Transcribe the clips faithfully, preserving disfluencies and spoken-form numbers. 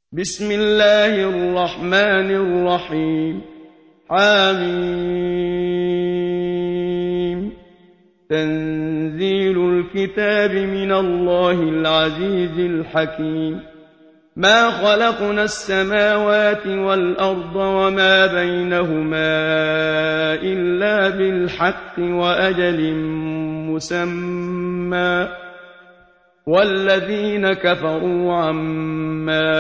بسم الله الرحمن الرحيم. حم تنزيل الكتاب من الله العزيز الحكيم. ما خلقنا السماوات والأرض وما بينهما إلا بالحق وأجل مسمى، والذين كفروا عما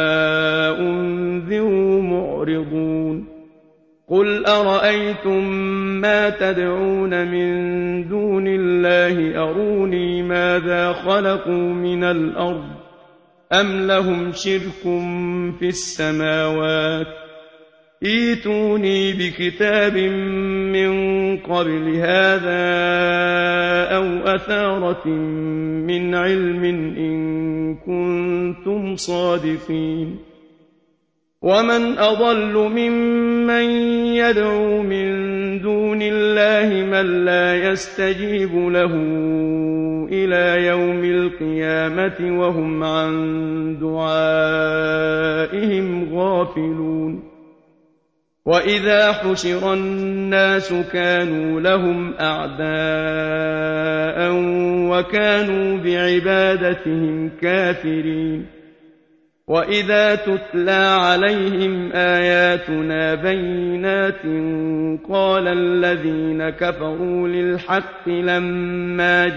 أنذروا معرضون. قل أرأيتم ما تدعون من دون الله أروني ماذا خلقوا من الأرض أم لهم شرك في السماوات، ائتوني بكتاب من قبل هذا أو أثارة من علم إن كنتم صادقين. ومن أضل ممن يدعو من دون الله من لا يستجيب له إلى يوم القيامة وهم عن دعائهم غافلون. وإذا حشر الناس كانوا لهم أعداء وكانوا بعبادتهم كافرين. وإذا تتلى عليهم آياتنا بينات قال الذين كفروا للحق لما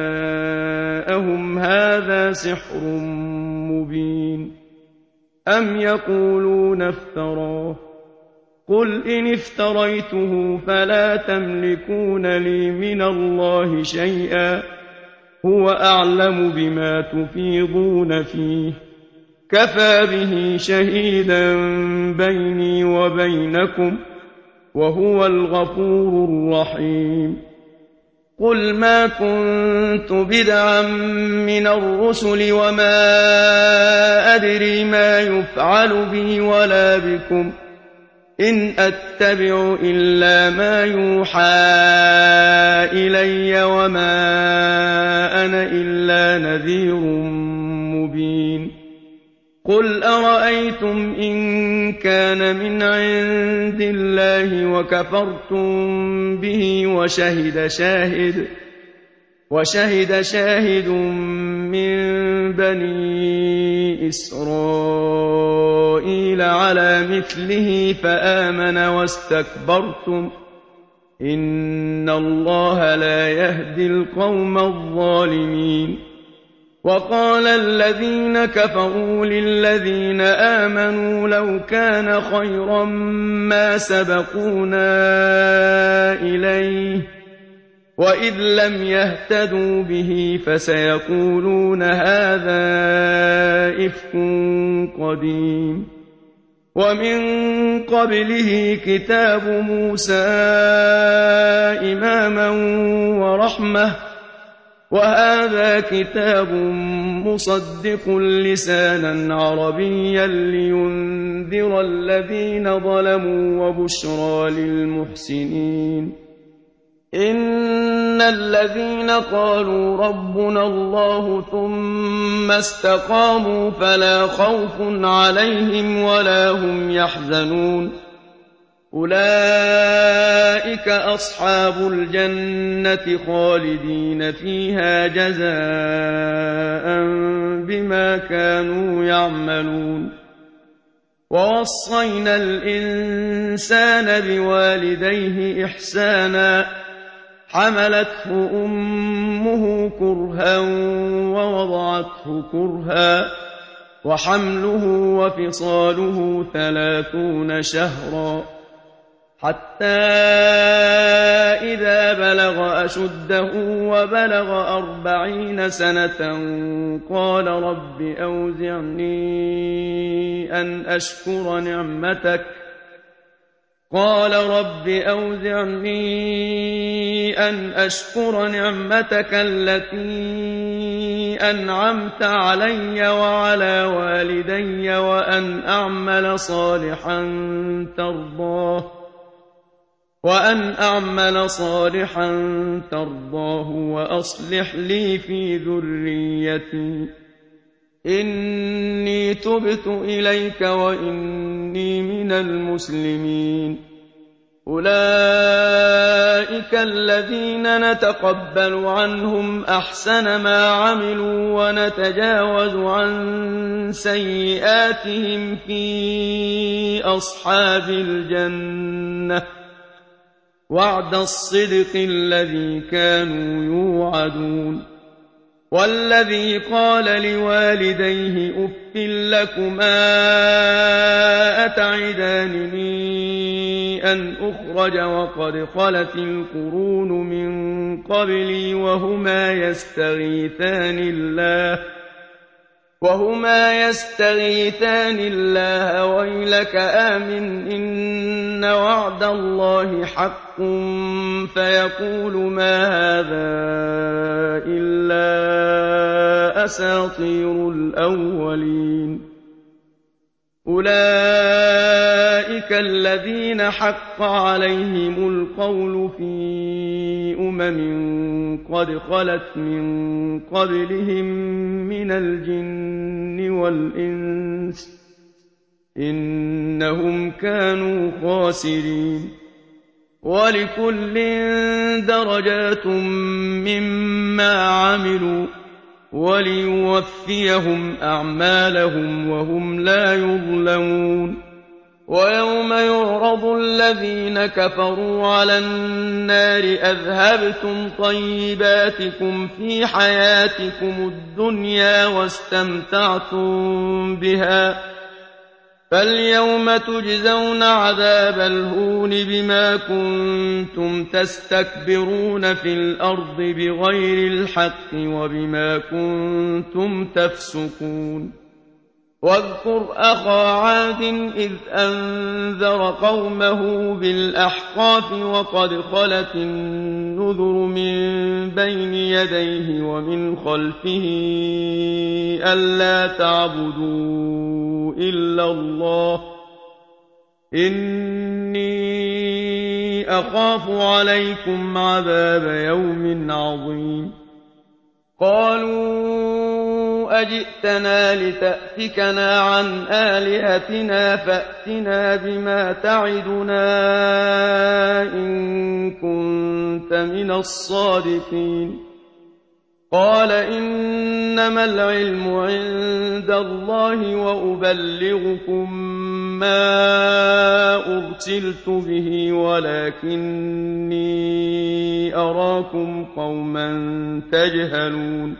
جاءهم هذا سحر مبين أم يقولون افتراه، قل إن افتريته فلا تملكون لي من الله شيئا، هو أعلم بما تفيضون فيه، كفى به شهيدا بيني وبينكم وهو الغفور الرحيم. قل ما كنت بدعا من الرسل وما أدري ما يفعل بي ولا بكم، إن أتبع إلا ما يوحى إلي وما أنا إلا نذير مبين. قل أرأيتم إن كان من عند الله وكفرتم به وشهد شاهد وشهد شاهد من بني إسرائيل على مثله فآمن واستكبرتم، إن الله لا يهدي القوم الظالمين. وقال الذين كفروا للذين آمنوا لو كان خيرا ما سبقونا إليه، وإذ لم يهتدوا به فسيقولون هذا إفك قديم. ومن قبله كتاب موسى إماما ورحمة، وهذا كتاب مصدق لسانا عربيا لينذر الذين ظلموا وبشرى للمحسنين. إن الذين قالوا ربنا الله ثم استقاموا فلا خوف عليهم ولا هم يحزنون، أولئك أصحاب الجنة خالدين فيها جزاء بما كانوا يعملون. ووصينا الإنسان بوالديه إحسانا، حملته أمه كرها ووضعته كرها، وحمله وفصاله ثلاثون شهرا، حتى إذا بلغ أشده وبلغ أربعين سنة قال رب أوزعني أن أشكر نعمتك قال رب أوزعني أن أشكر نعمتك التي أنعمت علي وعلى والدي وأن أعمل صالحا ترضاه وأن أعمل صالحا ترضاه وأصلح لي في ذريتي إني تبت إليك وإني من المسلمين أولئك الذين نتقبل عنهم أحسن ما عملوا ونتجاوز عن سيئاتهم في أصحاب الجنة وعد الصدق الذي كانوا يوعدون والذي قال لوالديه أف لكما أتعدانني أن أخرج وقد خلت القرون من قبلي وهما يستغيثان الله وهما يستغيثان الله ويلك آمن إن وعد الله حق فيقول ما هذا إلا أساطير الأولين أولئك الذين حق عليهم القول في أمم قد خلت من قبلهم من الجن والإنس إنهم كانوا خاسرين ولكل درجات مما عملوا وليوفيهم أعمالهم وهم لا يظلمون ويوم يعرض الذين كفروا على النار أذهبتم طيباتكم في حياتكم الدنيا واستمتعتم بها فاليوم تجزون عذاب الهون بما كنتم تستكبرون في الأرض بغير الحق وبما كنتم تفسقون واذكر أخا عاد إذ أنذر قومه بالأحقاف وقد خلت النذر من بين يديه ومن خلفه ألا تعبدوا إلا الله إني أخاف عليكم عذاب يوم عظيم قالوا أجئتنا لتأفكنا عن آلهتنا فأتنا بما تعدنا إن كنت من الصادقين قال إنما العلم عند الله وأبلغكم ما أرسلت به ولكني أراكم قوما تجهلون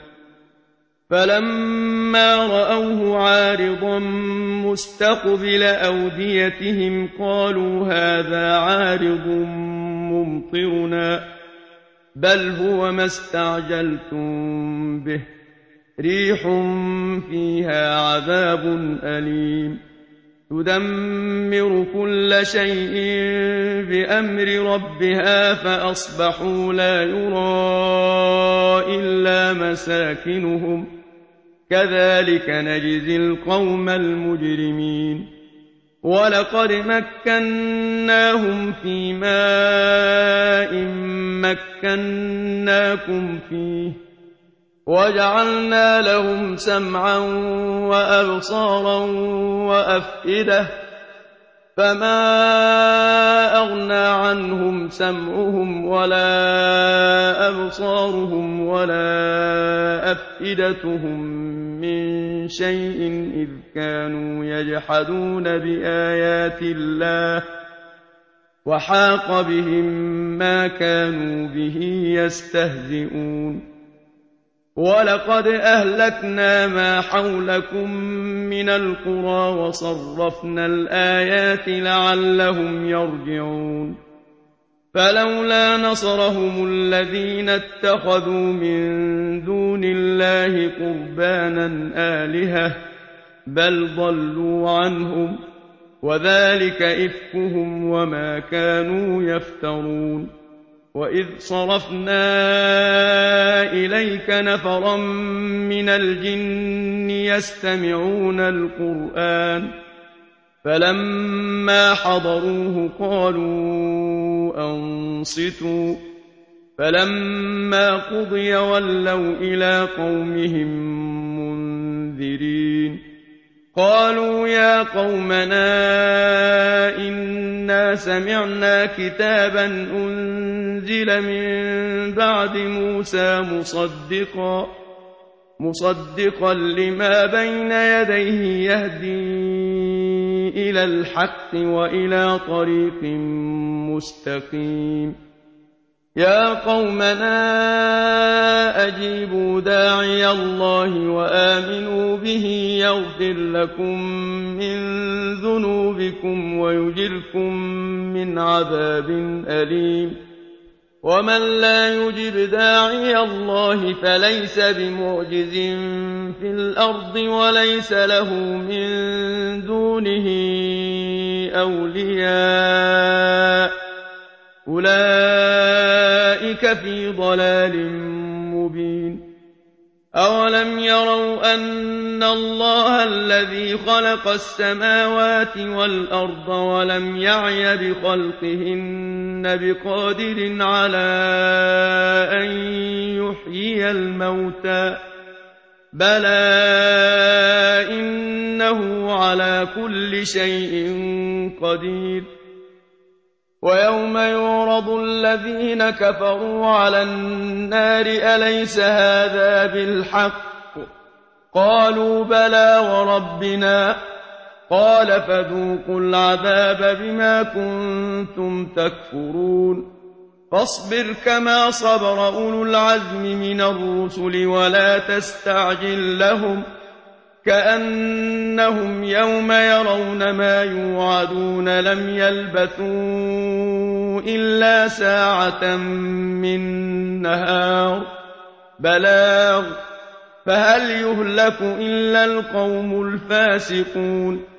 فلما رأوه عارضا مستقبل أوديتهم قالوا هذا عارض ممطرنا بل هو ما استعجلتم به ريح فيها عذاب أليم تدمر كل شيء بأمر ربها فأصبحوا لا يرى إلا مساكنهم كذلك نجزي القوم المجرمين ولقد مكناهم في ماء مكناكم فيه وجعلنا لهم سمعا وأبصارا وأفئدة فما أغنى عنهم سمعهم ولا أبصارهم ولا أفئدتهم من شيء إذ كانوا يجحدون بآيات الله وحاق بهم ما كانوا به يستهزئون ولقد أهلكنا ما حولكم من القرى وصرفنا الآيات لعلهم يرجعون فلولا نصرهم الذين اتخذوا من دون الله قربانا آلهة بل ضلوا عنهم وذلك إفكهم وما كانوا يفترون وإذ صرفنا إليك نفرا من الجن يستمعون القرآن فلما حضروه قالوا أنصتوا فلما قضي ولوا إلى قومهم منذرين قالوا يا قومنا إنا سمعنا كتابا أنزل من بعد موسى مصدقا مصدقا لما بين يديه يهدي إلى الحق وإلى طريق مستقيم يا قومنا أجيبوا داعي الله وآمنوا به يغفر لكم من ذنوبكم ويجركم من عذاب أليم ومن لا يجب داعي الله فليس بمعجز في الأرض وليس له من دونه أولياء أولئك في ضلال مبين أولم يروا أن الله الذي خلق السماوات والأرض ولم يعي بخلقهن بقادر على أن يحيي الموتى بلى إنه على كل شيء قدير ويوم يعرض الذين كفروا على النار أليس هذا بالحق قالوا بلى وربنا قال فذوقوا العذاب بما كنتم تكفرون فاصبر كما صبر أولو العزم من الرسل ولا تستعجل لهم كأنهم يوم يرون ما يوعدون لم يلبثوا إلا ساعة من نهار بلاغ فهل يهلك إلا القوم الفاسقون